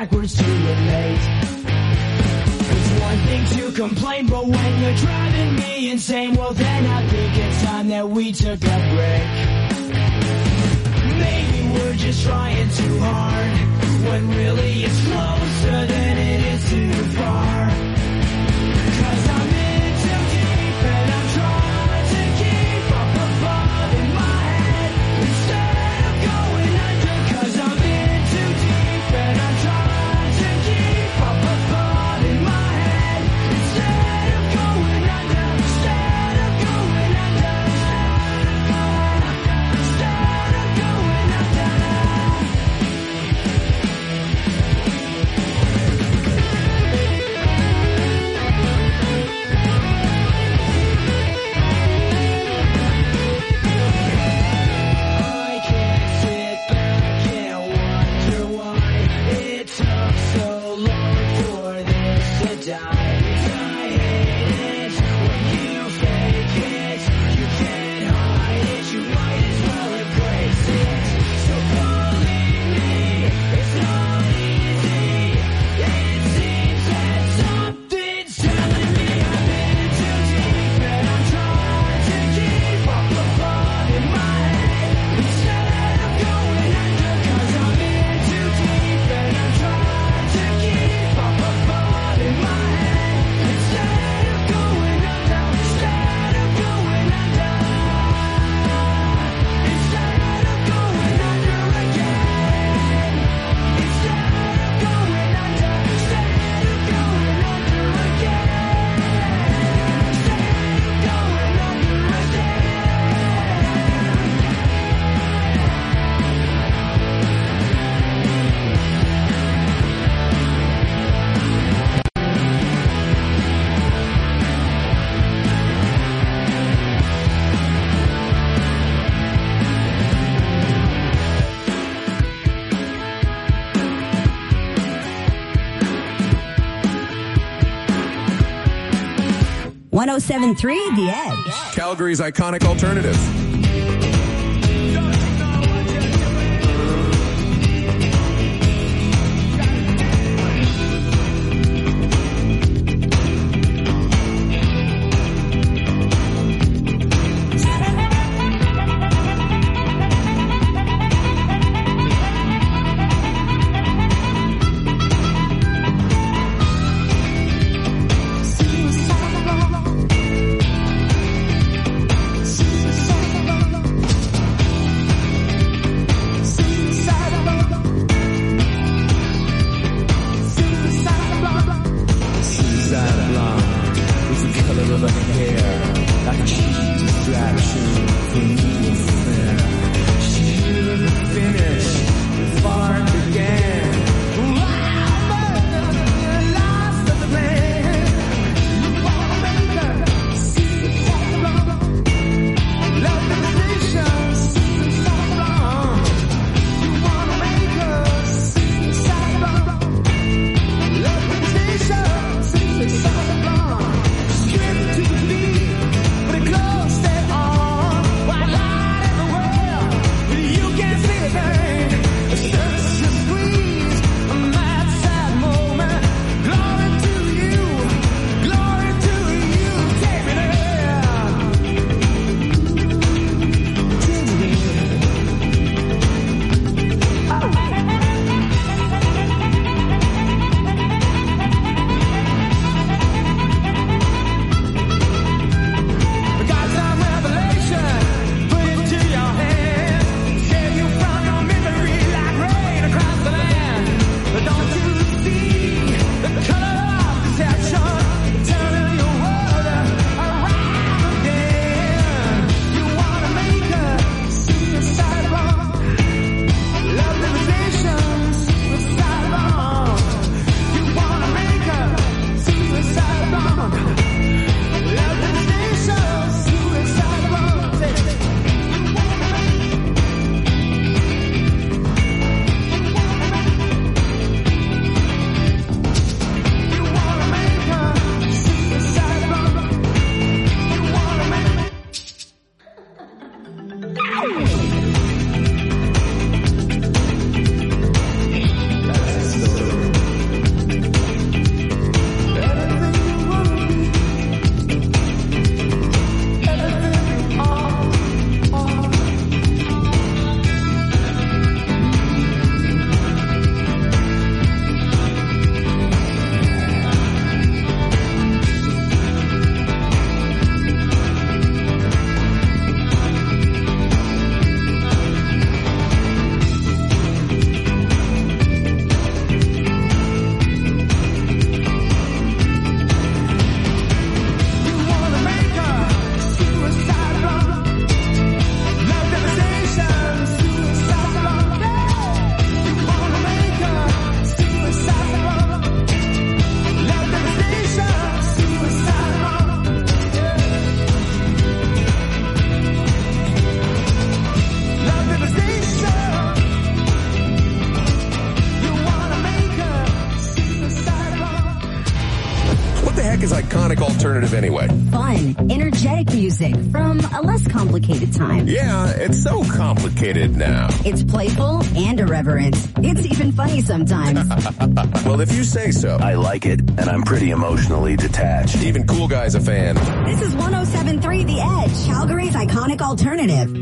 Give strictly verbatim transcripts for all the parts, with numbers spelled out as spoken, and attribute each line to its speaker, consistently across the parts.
Speaker 1: backwards to relate. It's one thing to complain, but when you're driving me insane, well then I think it's time that we took a break. Maybe we're just trying too hard, when really it's closer than it is too far. Cause I'm in too deep and I'm trying to keep up above in my head instead of going under. Cause I'm in too deep and I'm trying to keep up above in my head instead of going under. Instead of going under. Instead of going under. I can't sit back and wonder why it took so long for this to die. 'Cause I hate it when you fake it. You can't hide it, you might as well embrace it. So believe me, it's not easy. It seems that something's telling me I'm in too deep and I'm trying to keep up above in my head instead of going under. 'Cause I'm in too deep and I'm trying to keep up above in my head instead of going under. Instead of going under. Instead of going under again. Instead of going under. Instead of going under again. Instead of going under
Speaker 2: one oh seven point three The Edge.
Speaker 3: Calgary's iconic alternative.
Speaker 4: That's the story.
Speaker 3: iconic alternative anyway?
Speaker 2: Fun, energetic music from a less complicated time.
Speaker 3: Yeah, it's so complicated now.
Speaker 2: It's playful and irreverent. It's even funny sometimes.
Speaker 3: Well, if you say so.
Speaker 4: I like it, and I'm pretty emotionally detached.
Speaker 3: Even Cool Guy's a fan.
Speaker 2: This is one oh seven point three The Edge, Calgary's iconic alternative.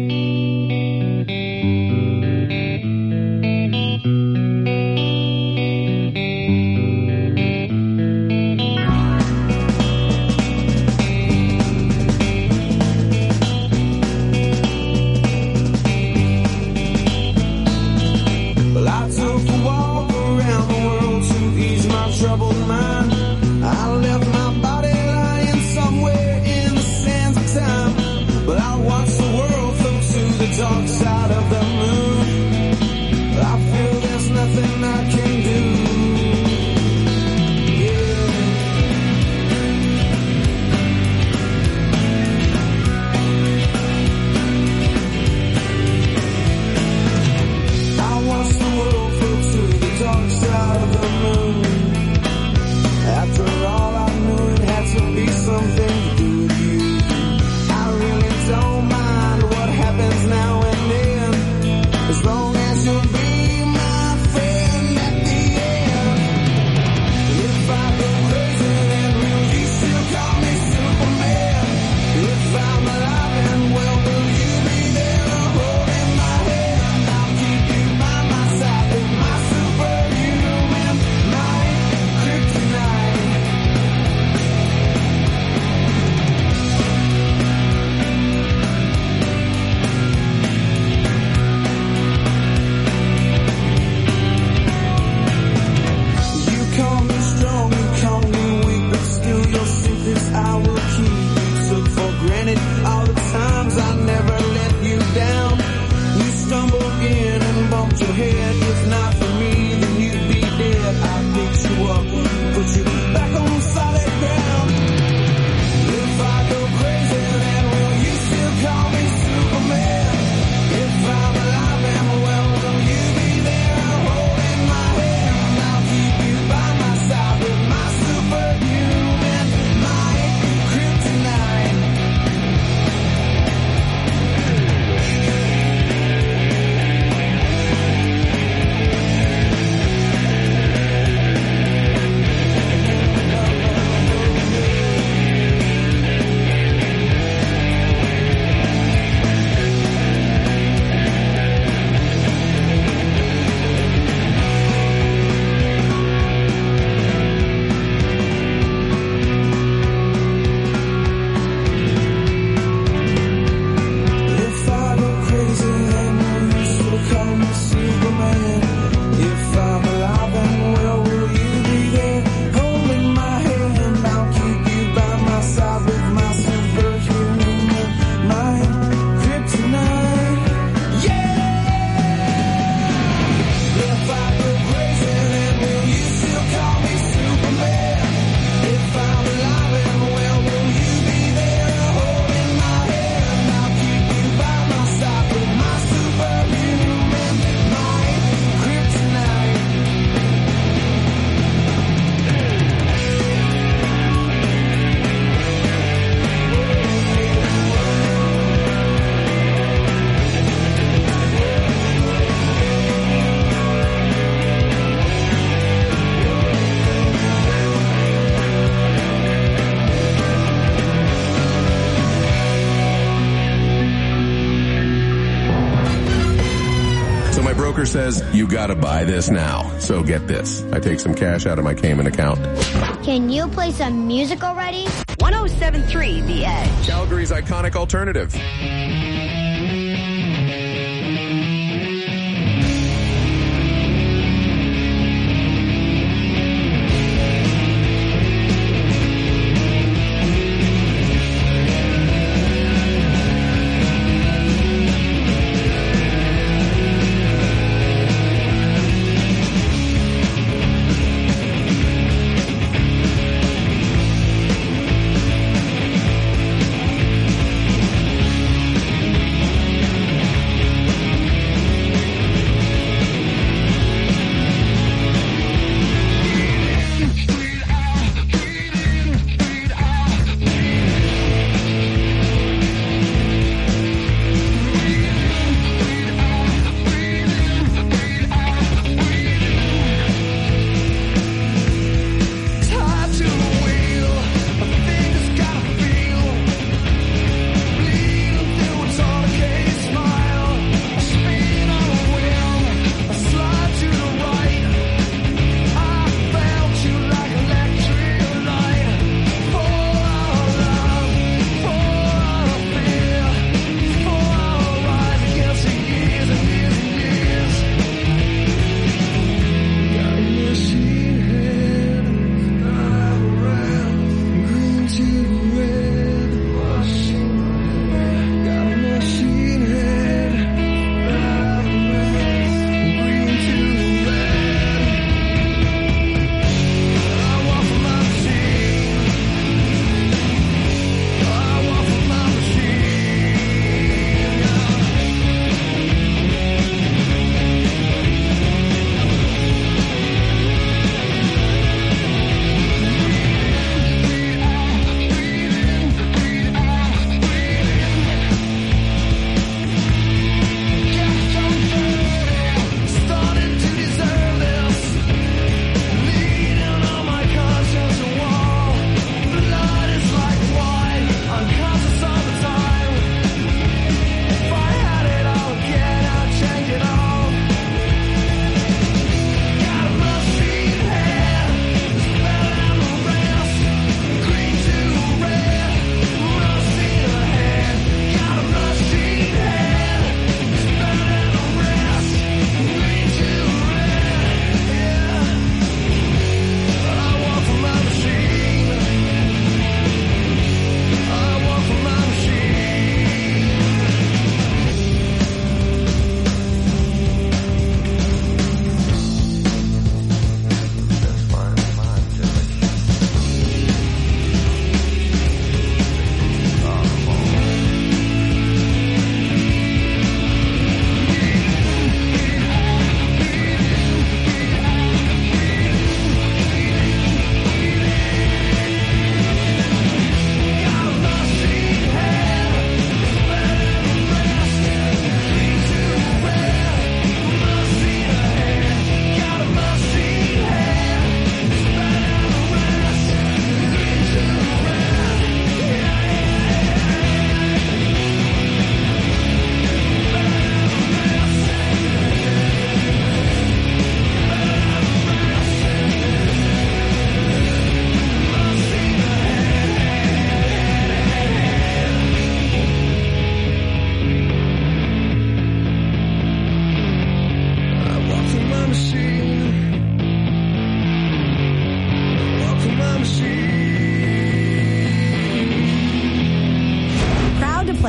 Speaker 3: Says you gotta buy this now. So get this. I take some cash out of my Cayman account.
Speaker 5: Can you play some music already?
Speaker 2: one oh seven point three The Edge,
Speaker 3: Calgary's iconic alternative.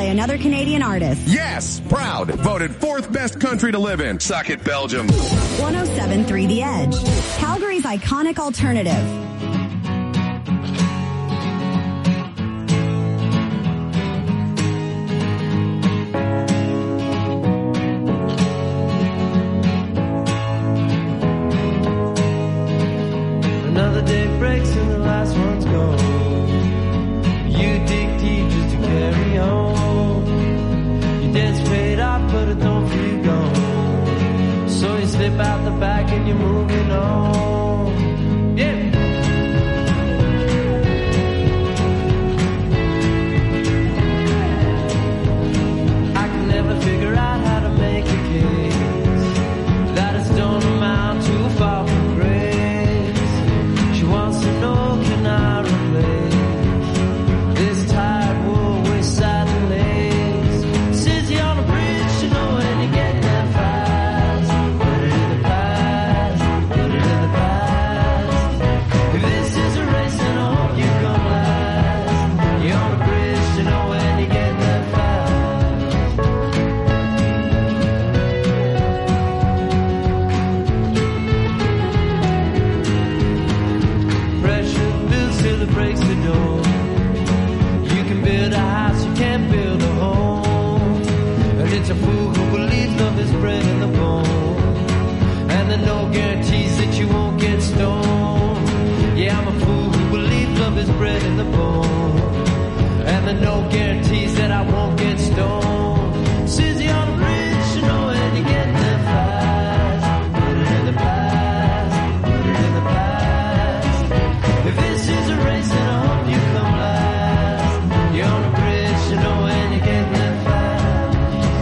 Speaker 2: another Canadian artist.
Speaker 3: Yes, proud. Voted fourth best country to live in. Suck it, Belgium.
Speaker 2: one oh seven point three The Edge, Calgary's iconic alternative.
Speaker 6: Another day breaks and the last one's gone. You dig deep just to carry on. Your debt's paid off, but it don't feel gone. So you slip out the back and you're moving on. Yeah. I can never figure out how to make a case that it's don't amount to a fall from grace. She wants to know, can I replace this tired wool with satin lace? Says you're on a bridge, you know, and you get that fast. Put it in the past, put it in the past. If this is a race, then I hope you come last. You're on a bridge, you know, and you get that fast. Pressure builds till it breaks the door. You can build a house, you can't build a home. And it's a fool who believes love is bred in the bone. And there are no guarantees that you won't get stoned. Yeah, I'm a fool who believes love is bred in the bone. And there are no guarantees that I won't get stoned. Susie on the bridge, you know, and you get there fast. Put it in the past, put it in the past. If this is a race, then I hope you come last. You're on a bridge, you know, and you get there fast.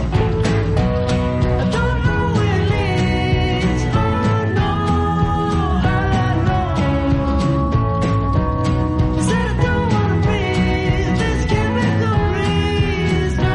Speaker 6: I don't know where it leads. Oh no, I know. Said I don't wanna breathe this chemical breeze. No,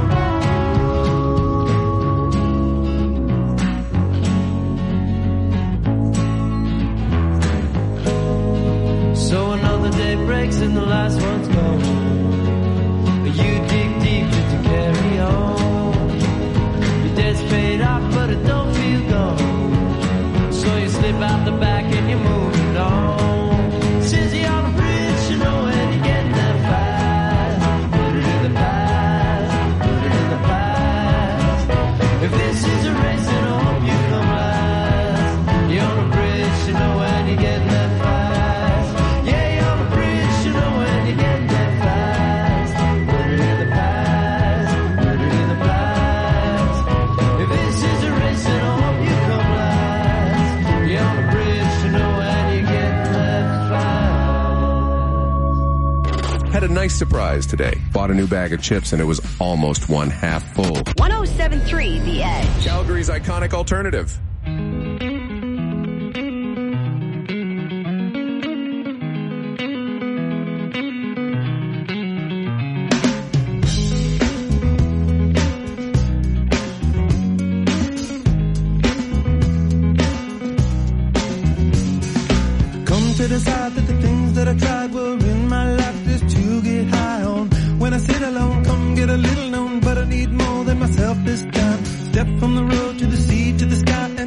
Speaker 6: no. So another day breaks and the last one's gone. You dig deep just to carry on. Your debt's paid off, but it don't feel gone. So you slip out the back and you're moving on. Says you're on a bridge, you know, and you get there fast. Put it in the past, put it in the past. If this is a race, then I hope you come last. You're on a bridge, you know, and you get there fast. Yeah, you're on a bridge, you know, and you get there fast. Put it in the past, put it in the past. If this is a race, then I hope you come last. You're on a bridge, you know, and you get there fast.
Speaker 3: Had a nice surprise today. Bought a new bag of chips and it was almost one half full.
Speaker 2: one oh seven point three The Edge.
Speaker 3: Calgary's iconic alternative.
Speaker 6: Come to decide that the things that I tried were in my life just to get high on. When I sit alone, come get a little known, but I need more than myself this time. Step from the road to the sea to the sky.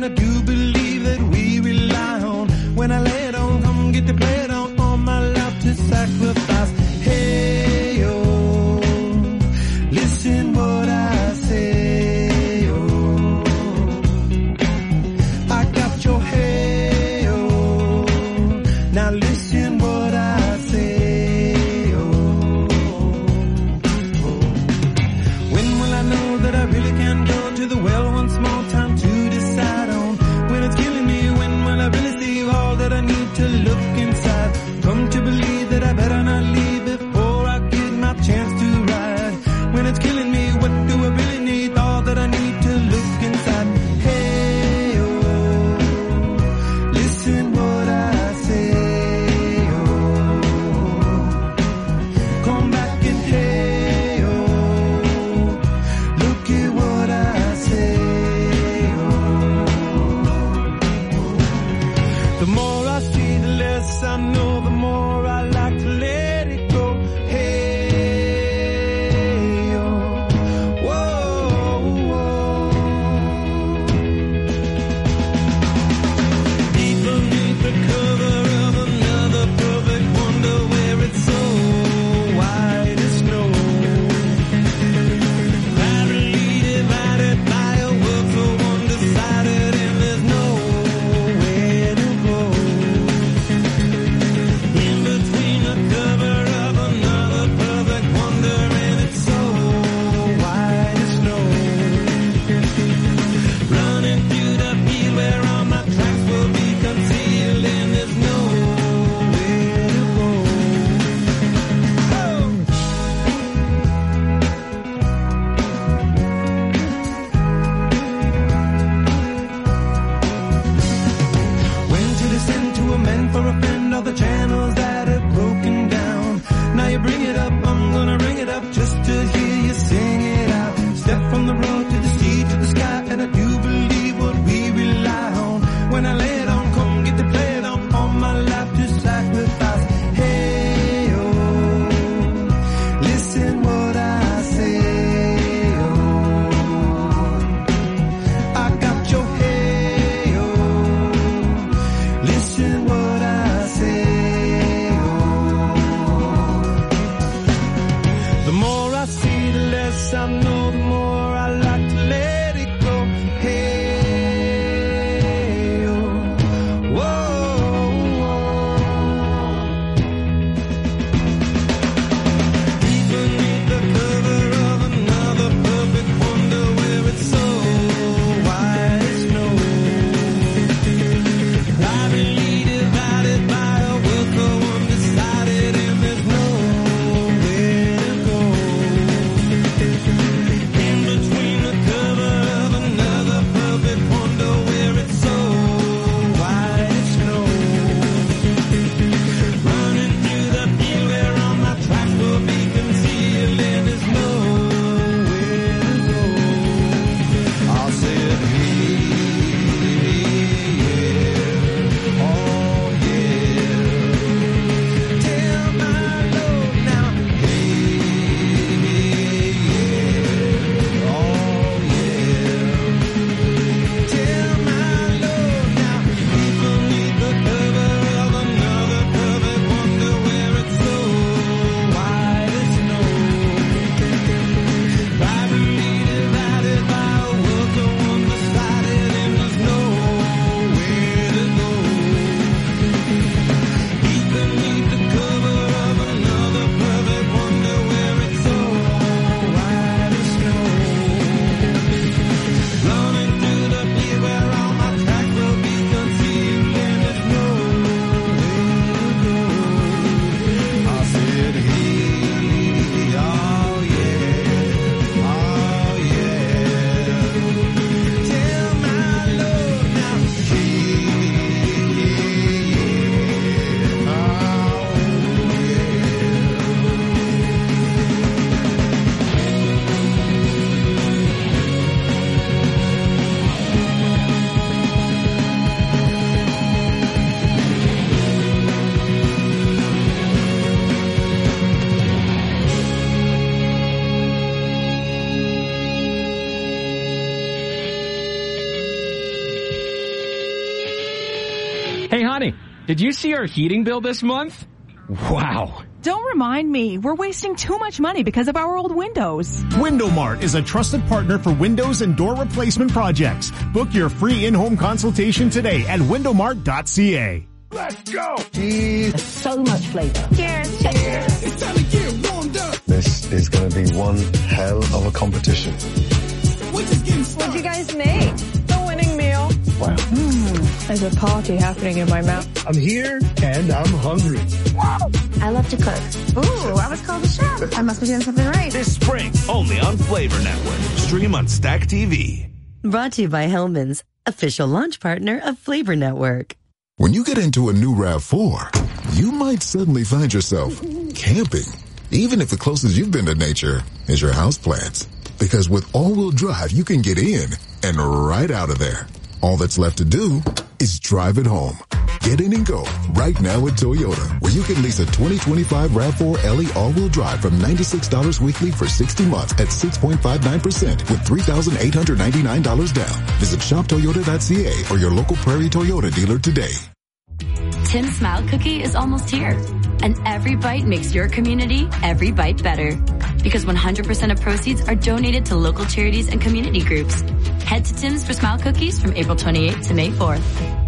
Speaker 7: did you see our heating bill this month? Wow.
Speaker 8: Don't remind me. We're wasting too much money because of our old windows.
Speaker 9: Window Mart is a trusted partner for windows and door replacement projects. Book your free in-home consultation today at window mart dot c a.
Speaker 10: Let's go!
Speaker 11: Cheers. So much flavor.
Speaker 10: Cheers. Cheers. It's time to get warmed up.
Speaker 12: This is going to be one hell of a competition.
Speaker 13: What'd you guys make? The winning meal.
Speaker 12: Wow.
Speaker 13: Mm, there's a party happening in my mouth.
Speaker 12: I'm here and I'm hungry.
Speaker 13: Wow.
Speaker 14: I love to cook. Ooh, I was called a chef. I must be doing something right.
Speaker 15: This spring, only on Flavor Network. Stream on Stack T V.
Speaker 16: Brought to you by Hellman's, official launch partner of Flavor Network.
Speaker 17: When you get into a new RAV four, you might suddenly find yourself camping. Even if the closest you've been to nature is your houseplants. Because with all-wheel drive, you can get in and right out of there. All that's left to do is drive it home. Get in and go right now at Toyota, where you can lease a twenty twenty-five RAV four L E all-wheel drive from ninety-six dollars weekly for sixty months at six point five nine percent with three thousand eight hundred ninety-nine dollars down. Visit shop toyota dot c a or your local Prairie Toyota dealer today.
Speaker 18: Tim's Smile Cookie is almost here. And every bite makes your community every bite better. Because one hundred percent of proceeds are donated to local charities and community groups. Head to Tim's for Smile Cookies from April twenty-eighth to May fourth.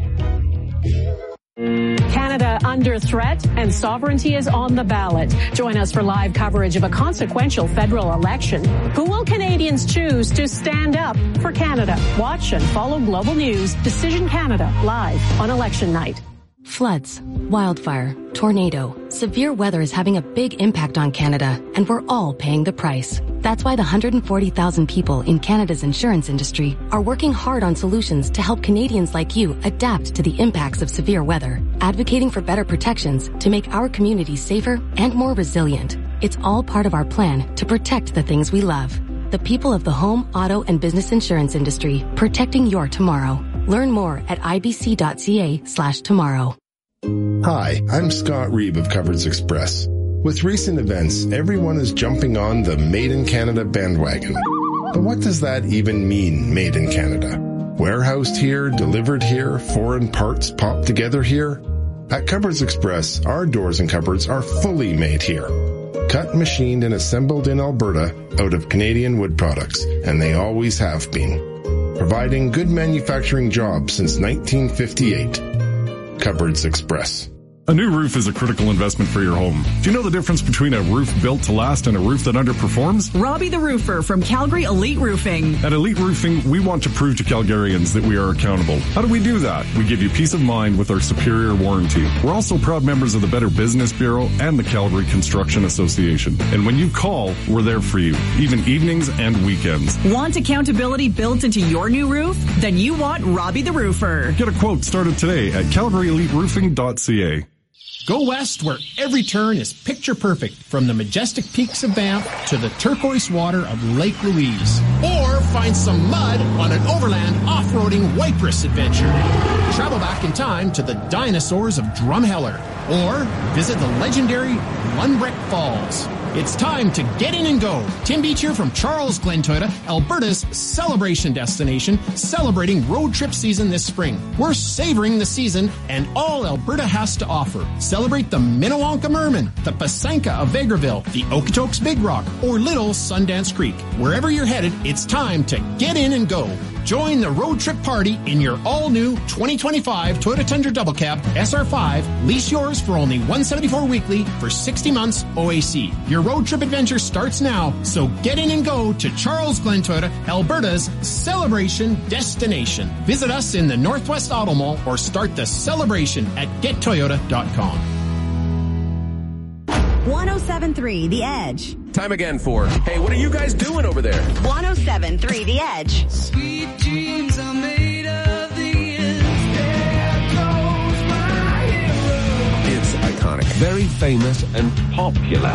Speaker 19: Canada under threat and sovereignty is on the ballot. Join us for live coverage of a consequential federal election. Who will Canadians choose to stand up for Canada? Watch and follow Global News Decision Canada live on election night.
Speaker 20: Floods, wildfire, tornado, severe weather is having a big impact on Canada, and we're all paying the price. That's why the one hundred forty thousand people in Canada's insurance industry are working hard on solutions to help Canadians like you adapt to the impacts of severe weather, advocating for better protections to make our communities safer and more resilient. It's all part of our plan to protect the things we love. The people of the home, auto, and business insurance industry, protecting your tomorrow. Learn more at ibc.ca slash tomorrow.
Speaker 21: Hi, I'm Scott Reeb of Cupboards Express. With recent events, everyone is jumping on the Made in Canada bandwagon. But what does that even mean, Made in Canada? Warehoused here, delivered here, foreign parts popped together here? At Cupboards Express, our doors and cupboards are fully made here. Cut, machined, and assembled in Alberta out of Canadian wood products, and they always have been. Providing good manufacturing jobs since nineteen fifty-eight. Cupboards Express.
Speaker 22: A new roof is a critical investment for your home. Do you know the difference between a roof built to last and a roof that underperforms?
Speaker 8: Robbie the Roofer from Calgary Elite Roofing.
Speaker 22: At Elite Roofing, we want to prove to Calgarians that we are accountable. How do we do that? We give you peace of mind with our superior warranty. We're also proud members of the Better Business Bureau and the Calgary Construction Association. And when you call, we're there for you, even evenings and weekends.
Speaker 8: Want accountability built into your new roof? Then you want Robbie the Roofer.
Speaker 22: Get a quote started today at calgary elite roofing dot c a.
Speaker 9: Go west where every turn is picture perfect, from the majestic peaks of Banff to the turquoise water of Lake Louise. Or find some mud on an overland off-roading Cypress adventure. Travel back in time to the dinosaurs of Drumheller. Or visit the legendary Lundbreck Falls. It's time to get in and go. Tim Beach here from Charles Glen Toyota, Alberta's celebration destination, celebrating road trip season this spring. We're savoring the season and all Alberta has to offer. Celebrate the Minnewanka Merman, the Pasanka of Vegreville, the Okotoks Big Rock, or Little Sundance Creek. Wherever you're headed, it's time to get in and go. Join the road trip party in your all-new twenty twenty-five Toyota Tundra Double Cab S R five. Lease yours for only one hundred seventy-four dollars weekly for sixty months O A C. Your road trip adventure starts now, so get in and go to Charles Glen Toyota, Alberta's celebration destination. Visit us in the Northwest Auto Mall or start the celebration at get toyota dot com.
Speaker 2: one oh seven point three The Edge.
Speaker 3: Time again for, hey, what are you guys doing over there?
Speaker 2: one oh seven point three The Edge.
Speaker 1: Sweet dreams are made of these. There goes my hero.
Speaker 3: It's iconic.
Speaker 4: Very famous and popular.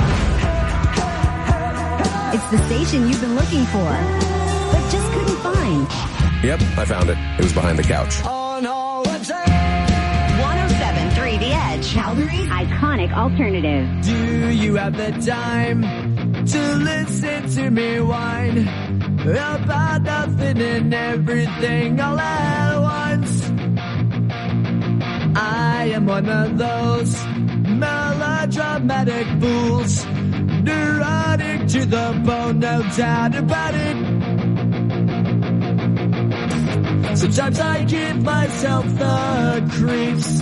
Speaker 2: It's the station you've been looking for, but just couldn't find.
Speaker 3: Yep, I found it. It was behind the couch.
Speaker 1: On holiday.
Speaker 2: one oh seven point three The Edge. Calgary's iconic alternative.
Speaker 1: Do you have the time to listen to me whine about nothing and everything all at once? I am one of those melodramatic fools, neurotic to the bone, no doubt about it. Sometimes I give myself the creeps.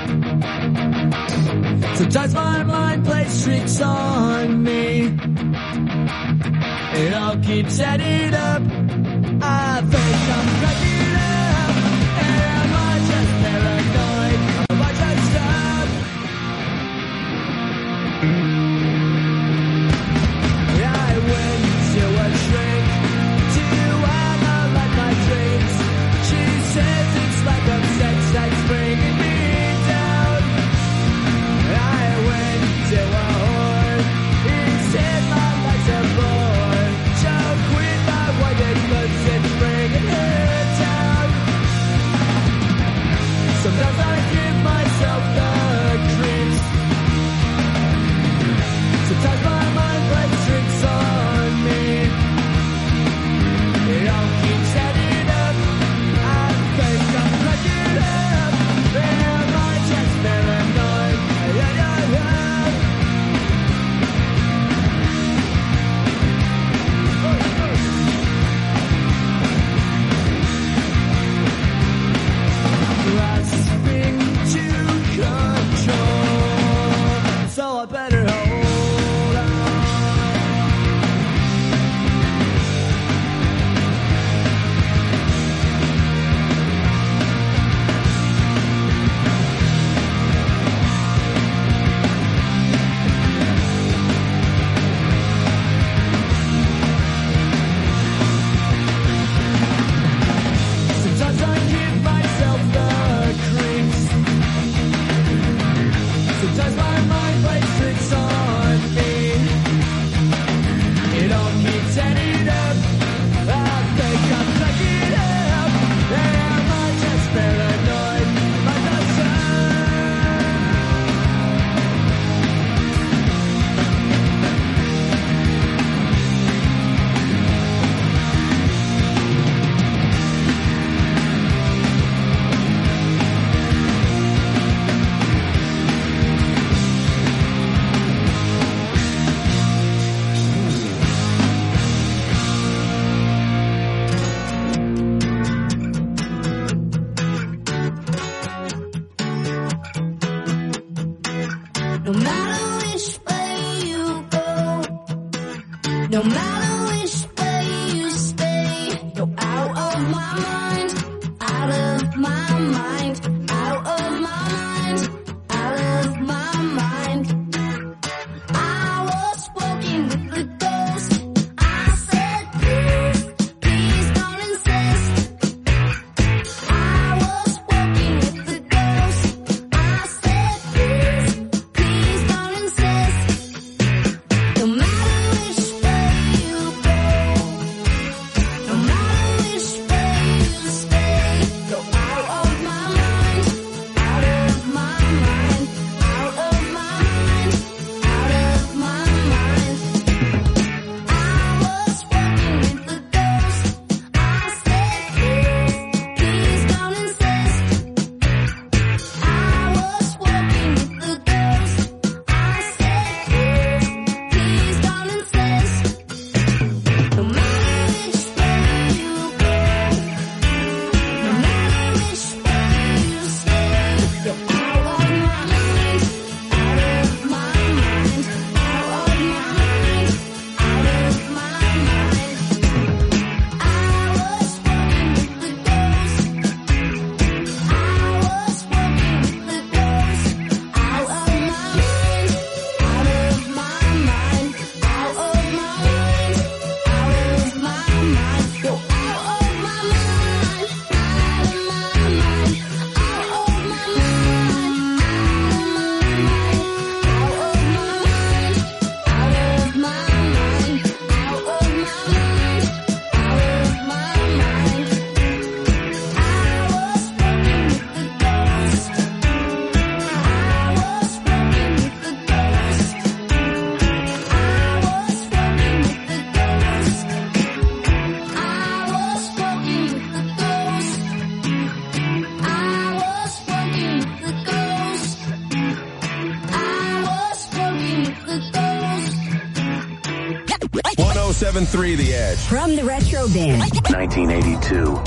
Speaker 1: Sometimes my mind plays tricks on me. It all keeps adding up. I think I'm cracking up. Am I just paranoid? Am I just up? I went to a shrink to analyze my dreams. She says it's like a sex that's bringing me down. I went to a whore. He said my life's a bore. Choke with my white goods and bringing her down. Sometimes I give myself the creeps. Sometimes my mind plays tricks on me. It all keeps adding up. I think I'm cracking up. Am I just paranoid? Yeah, yeah, yeah. Grasping to control, so I better hold on. Sometimes I give myself the creeps. Sometimes my mind plays tricks on me. It all keeps adding up. I think I'm cracking up. Am I just paranoid? Am I just up?
Speaker 5: No matter which way you go, no matter which way you stay, you're out of my mind, out of my mind, out of my mind, out of my mind. I was walking with the ghost. I said, please, please don't insist. I was walking with the ghost. I said, please, please don't insist. No matter which way you
Speaker 3: oh seven three The Edge.
Speaker 2: From the Retro Bin.
Speaker 6: nineteen eighty-two.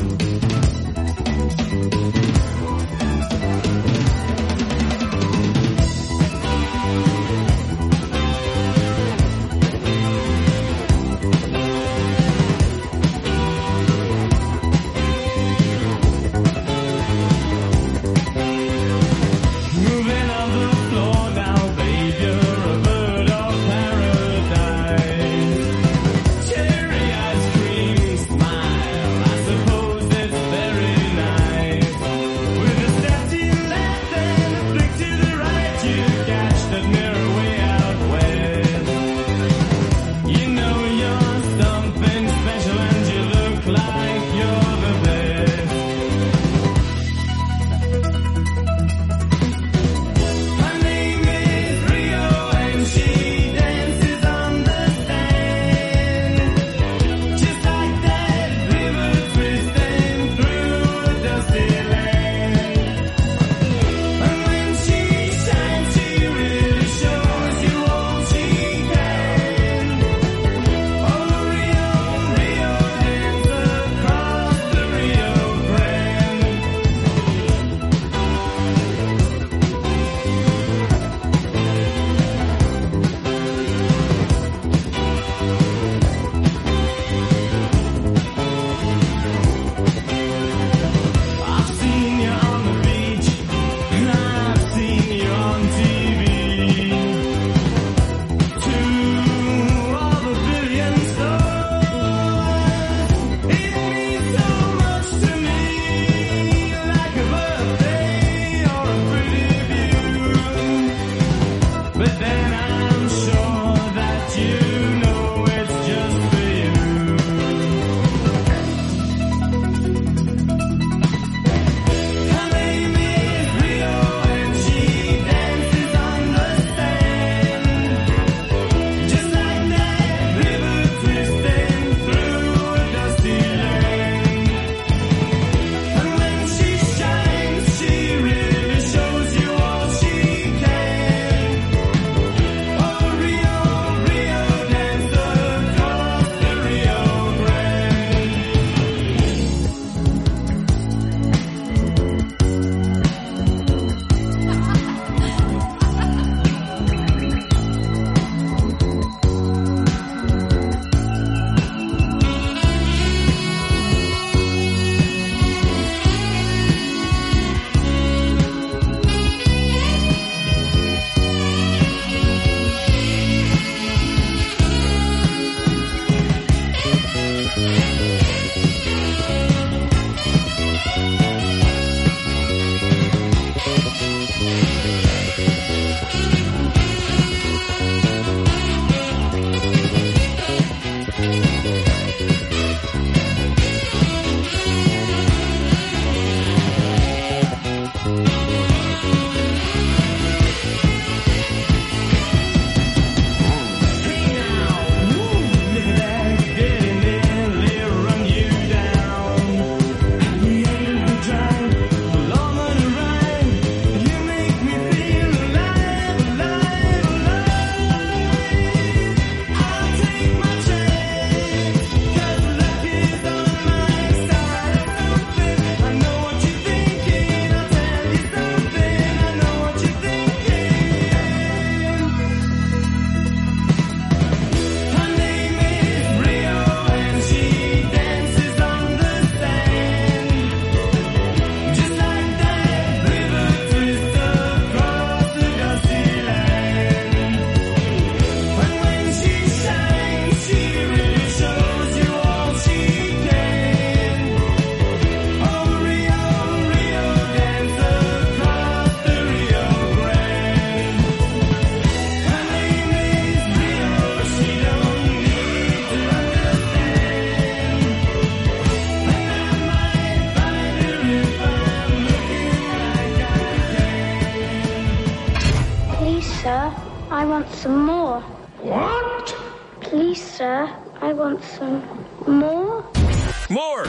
Speaker 5: I want some more.
Speaker 10: What?
Speaker 5: Please, sir, I want some more.
Speaker 10: More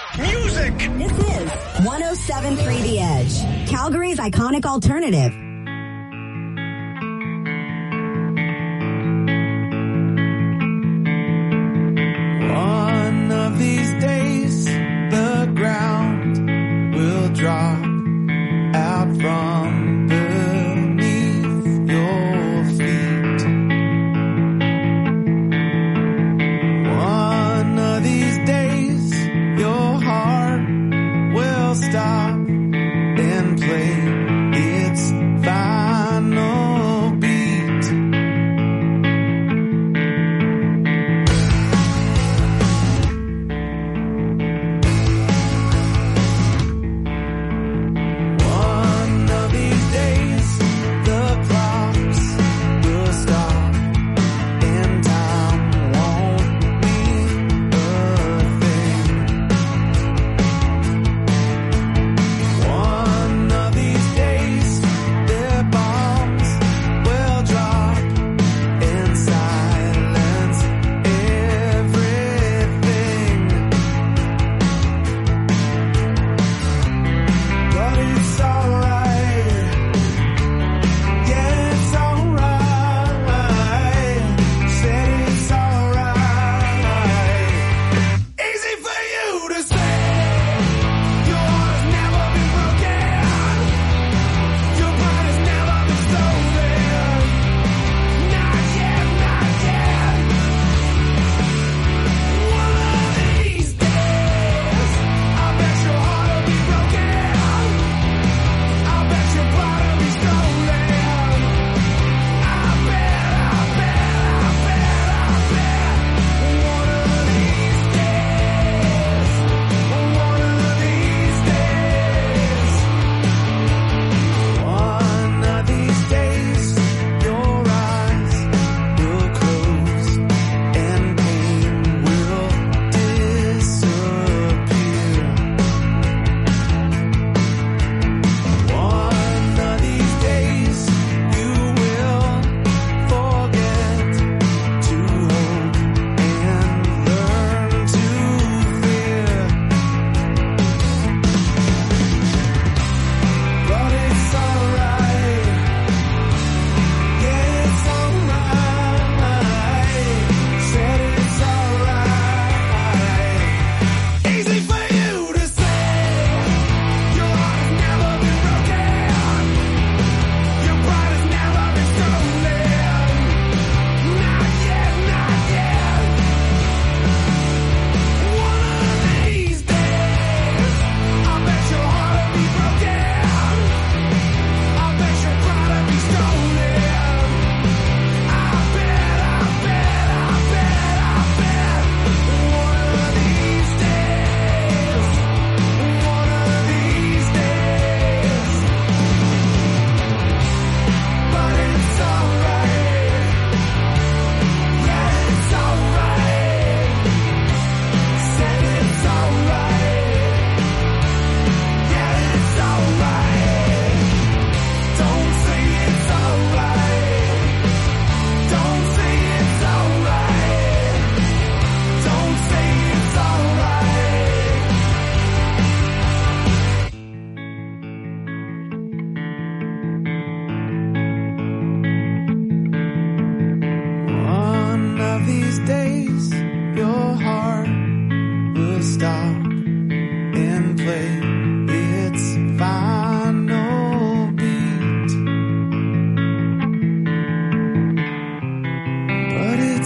Speaker 10: music!
Speaker 2: This is one oh seven point three The Edge, Calgary's iconic alternative.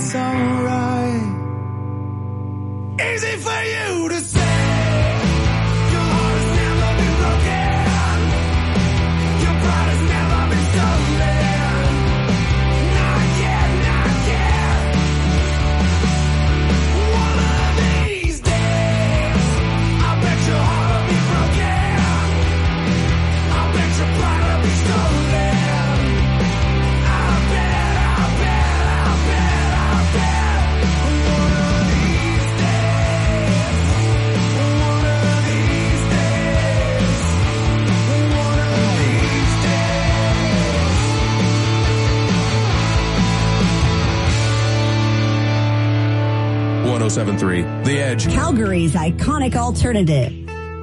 Speaker 1: it's alright. Easy for you to say. Your heart has never been broken. Your pride has never been stolen. Not yet, not yet. One of these days, I bet your heart will be broken. I bet your pride will be stolen. I bet, I bet, I bet, I bet. One of these days, one of these days, one of these
Speaker 3: one oh seven point three The Edge.
Speaker 2: Calgary's iconic alternative.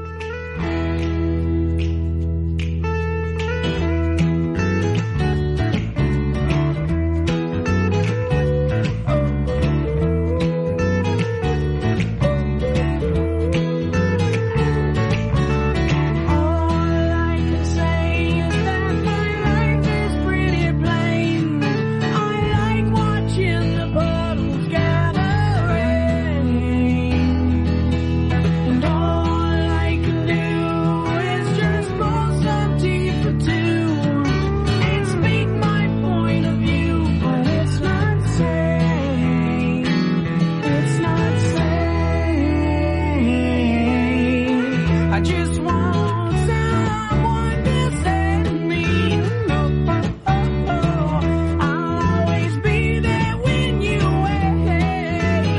Speaker 1: I just want someone to save me. I'll always be there when you wait.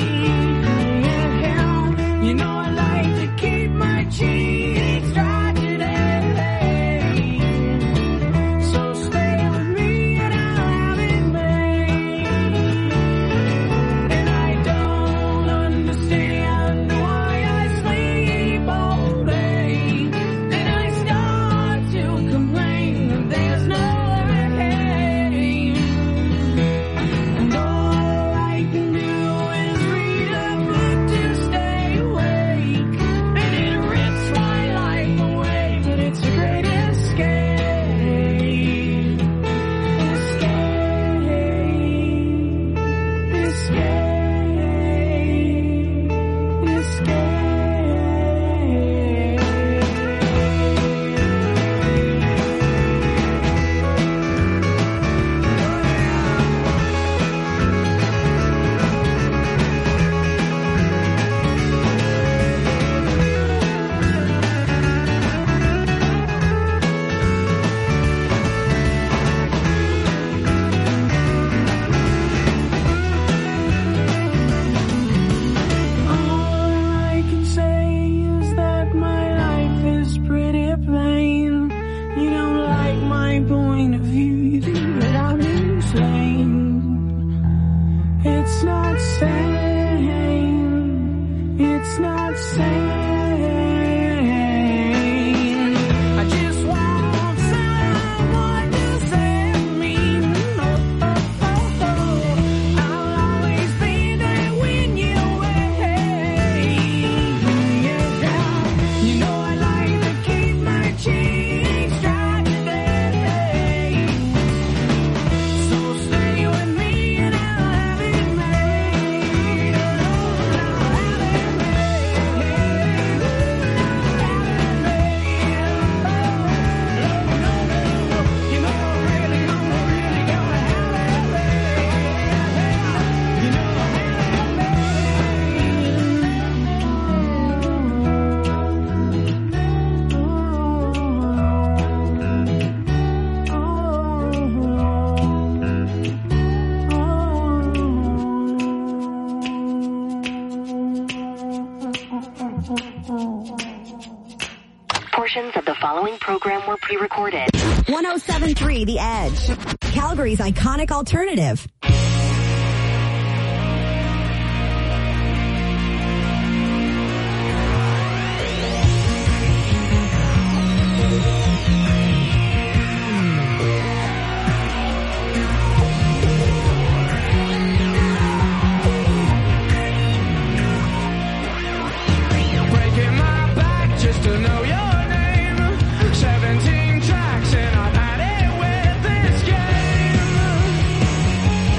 Speaker 1: You know I like to keep my cheeks dry today. So stay with me and I'll have it made. And I don't understand why I sleep all day. Then I start to complain that there's no rain. And all I can do is read a book to stay awake. And it rips my life away, but it's a great escape. Escape. All I can say is that my life is pretty plain. You don't like my point of view, you think that I'm insane. It's not sane. It's not sane. I just want someone to save me. I'll always be there when you wait. You know I like to keep my cheeks dry today. So stay with me and I'll have it made. I'll have it made. You know I really, I'm really gonna have it made. You know I
Speaker 6: Portions of the following program were pre-recorded.
Speaker 2: one oh seven point three The Edge. Calgary's iconic alternative.
Speaker 1: breaking my back just to know your name. Seventeen tracks and I've had it with this game.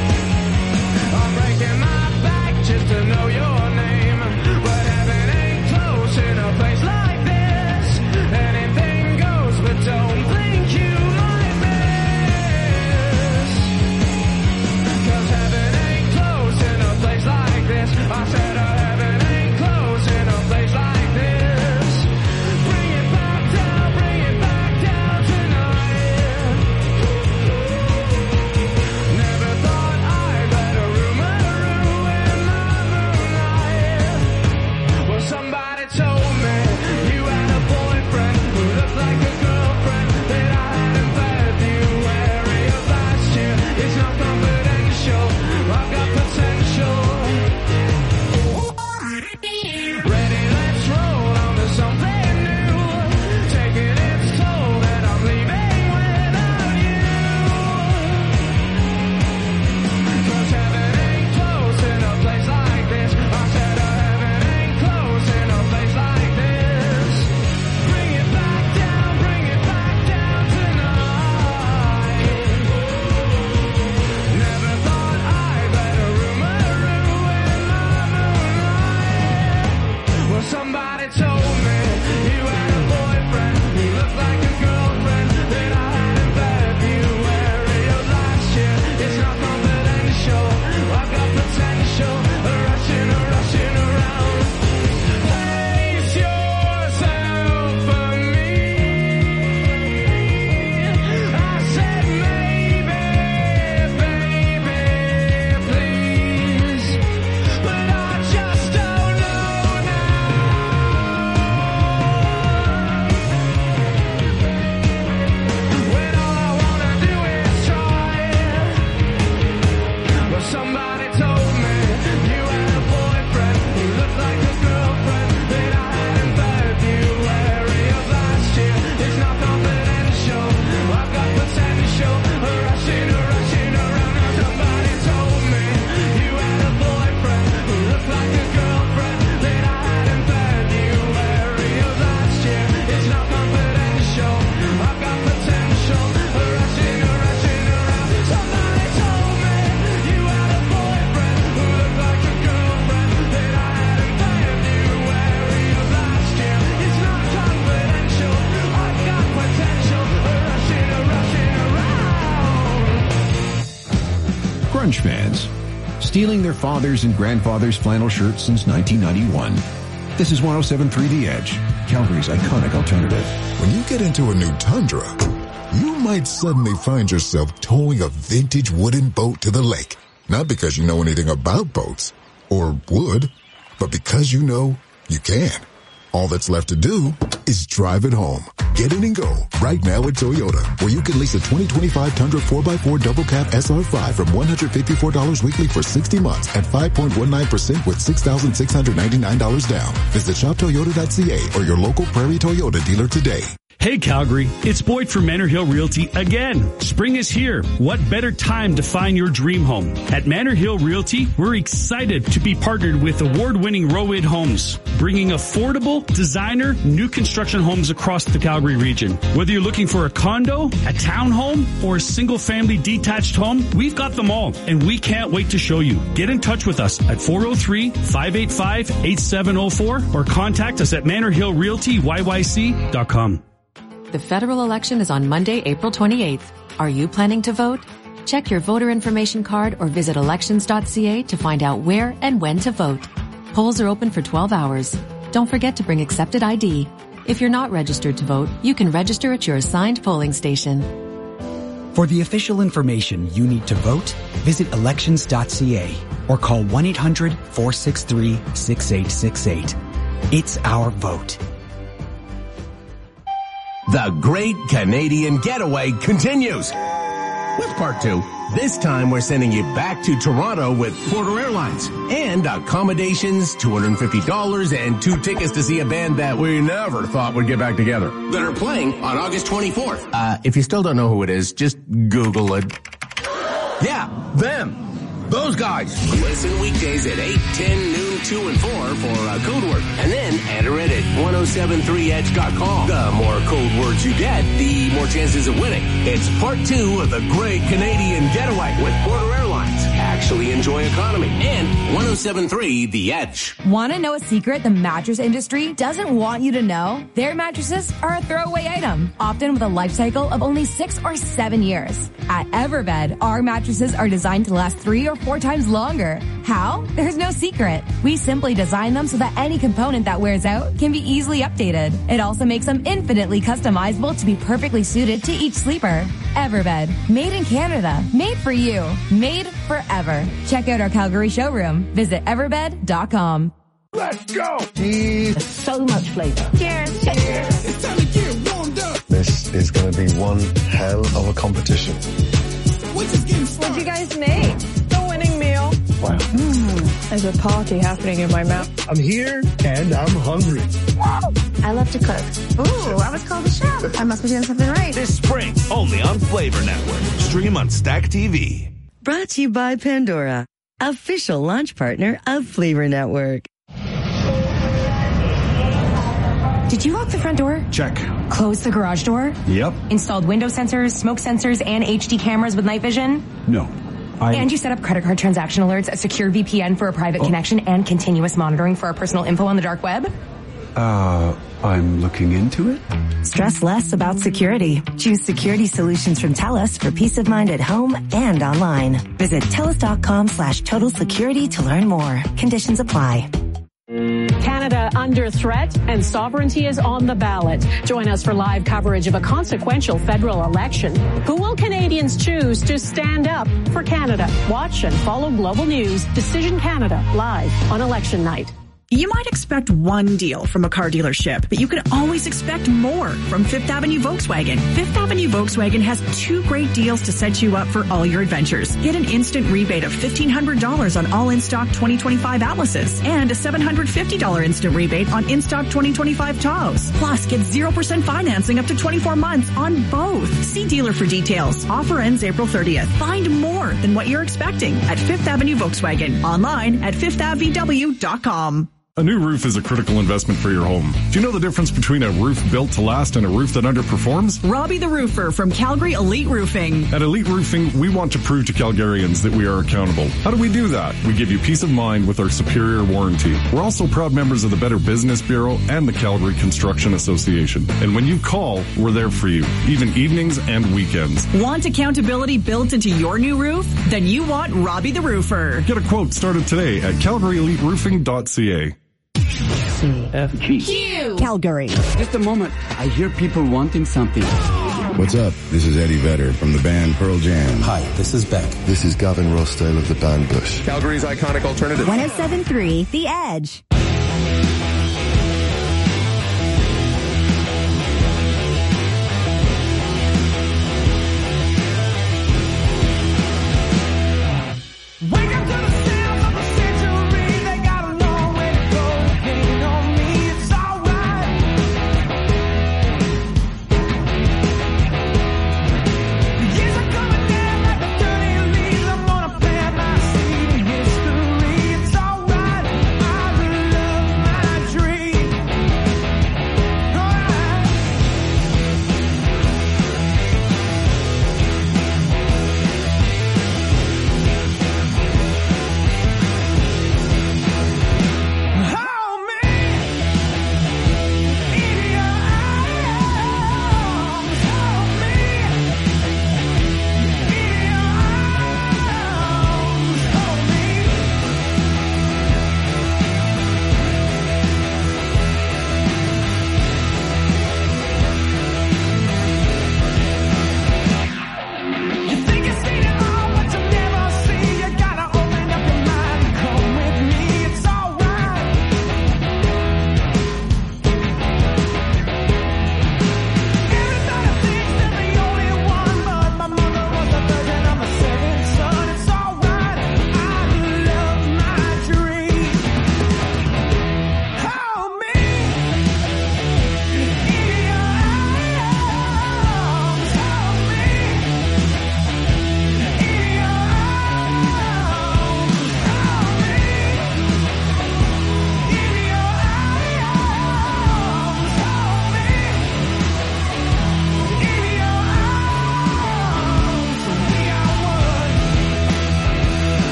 Speaker 1: Somebody told me you had a boyfriend who looked like a girlfriend that I had in February of last year. It's not confidential. I've got potential. Rushing, rushing around. Somebody told me you had a boyfriend who looked like a girlfriend that I had in February of last year. It's not confidential. I've got potential. Rushing, rushing around. Somebody told me you had a boyfriend who looked like a girlfriend that I had in February of last year. It's not confidential. I've got potential. Rushing, rushing around.
Speaker 7: Grunge fans, stealing their fathers' and grandfathers' flannel shirts since nineteen ninety-one. This is one oh seven point three The Edge, Calgary's iconic alternative.
Speaker 17: When you get into a new Tundra, you might suddenly find yourself towing a vintage wooden boat to the lake. Not because you know anything about boats, or would, but because you know you can. All that's left to do is drive it home. Get in and go right now at Toyota, where you can lease a twenty twenty-five Tundra four by four Double Cab S R five from one hundred fifty-four dollars weekly for sixty months at five point one nine percent with six thousand six hundred ninety-nine dollars down. Visit shop toyota dot c a or your local Prairie Toyota dealer today.
Speaker 11: Hey Calgary, it's Boyd from Manor Hill Realty again. Spring is here. What better time to find your dream home? At Manor Hill Realty, we're excited to be partnered with award-winning Rowid Homes, bringing affordable, designer, new construction homes across the Calgary region. Whether you're looking for a condo, a townhome, or a single-family detached home, we've got them all, and we can't wait to show you. Get in touch with us at four oh three, five eight five, eight seven oh four or contact us at manor hill realty y y c dot com.
Speaker 20: The federal election is on Monday, April twenty-eighth. Are you planning to vote? Check your voter information card or visit elections dot c a to find out where and when to vote. Polls are open for twelve hours. Don't forget to bring accepted I D. If you're not registered to vote, you can register at your assigned polling station.
Speaker 23: For the official information you need to vote, visit elections dot c a or call one eight hundred, four six three, six eight six eight. It's our vote.
Speaker 3: The Great Canadian Getaway continues with part two. This time we're sending you back to Toronto with Porter Airlines and accommodations, two hundred fifty dollars and two tickets to see a band that we never thought would get back together that are playing on August twenty-fourth. Uh, if you still don't know who it is, just Google it. Yeah, them. Those guys. Listen weekdays at eight, ten, noon, two, and four for a code word. And then enter it at ten seventy-three edge dot com. The more code words you get, the more chances of winning. It's part two of the Great Canadian Getaway with Porter Airlines. Actually enjoy economy. And ten seventy-three The Edge.
Speaker 24: Want to know a secret the mattress industry doesn't want you to know? Their mattresses are a throwaway item, often with a life cycle of only six or seven years. At Everbed, our mattresses are designed to last three or four times longer. How? There's no secret. We simply design them so that any component that wears out can be easily updated. It also makes them infinitely customizable to be perfectly suited to each sleeper. Everbed, made in Canada, made for you, made forever. Check out our Calgary showroom. Visit everbed dot com.
Speaker 1: Let's go!
Speaker 25: Cheers. So much flavor.
Speaker 24: Cheers. Cheers.
Speaker 1: It's time to get warmed up.
Speaker 12: This is going to be one hell of a competition.
Speaker 13: What'd you guys make? The winning meal.
Speaker 12: Wow.
Speaker 13: Mm, there's a party happening in my mouth.
Speaker 12: I'm here and I'm hungry.
Speaker 14: I love to cook.
Speaker 13: Ooh, I was called a chef.
Speaker 14: I must be doing something right.
Speaker 15: This spring, only on Flavor Network. Stream on Stack T V.
Speaker 16: Brought to you by Pandora, official launch partner of Flavor Network.
Speaker 24: Did you lock the front door?
Speaker 22: Check.
Speaker 24: Close the garage door?
Speaker 22: Yep.
Speaker 24: Installed window sensors, smoke sensors, and H D cameras with night vision?
Speaker 22: No. I...
Speaker 24: And you set up credit card transaction alerts, a secure V P N for a private oh. connection, and continuous monitoring for our personal info on the dark web?
Speaker 22: Uh, I'm looking into it.
Speaker 2: Stress less about security. Choose security solutions from TELUS for peace of mind at home and online. Visit TELUS.com slash total security to learn more. Conditions apply.
Speaker 19: Canada under threat and sovereignty is on the ballot. Join us for live coverage of a consequential federal election. Who will Canadians choose to stand up for Canada? Watch and follow Global News Decision Canada live on election night.
Speaker 4: You might expect one deal from a car dealership, but you can always expect more from Fifth Avenue Volkswagen. Fifth Avenue Volkswagen has two great deals to set you up for all your adventures. Get an instant rebate of fifteen hundred dollars on all in-stock twenty twenty-five Atlases and a seven hundred fifty dollars instant rebate on in-stock twenty twenty-five Tahoes. Plus, get zero percent financing up to twenty-four months on both. See dealer for details. Offer ends April thirtieth. Find more than what you're expecting at Fifth Avenue Volkswagen. Online at fifth av v w dot com.
Speaker 22: A new roof is a critical investment for your home. Do you know the difference between a roof built to last and a roof that underperforms?
Speaker 4: Robbie the Roofer from Calgary Elite Roofing.
Speaker 22: At Elite Roofing, we want to prove to Calgarians that we are accountable. How do we do that? We give you peace of mind with our superior warranty. We're also proud members of the Better Business Bureau and the Calgary Construction Association. And when you call, we're there for you, even evenings and weekends.
Speaker 4: Want accountability built into your new roof? Then you want Robbie the Roofer.
Speaker 22: Get a quote started today at calgary elite roofing dot c a.
Speaker 8: C F G
Speaker 24: Q
Speaker 8: Calgary. Just a moment. I hear people wanting something.
Speaker 9: What's up? This is Eddie Vedder from the band Pearl Jam.
Speaker 12: Hi, this is Beck. This is Gavin Rossdale of the band Bush.
Speaker 10: Calgary's iconic alternative.
Speaker 24: one oh seven point three The Edge.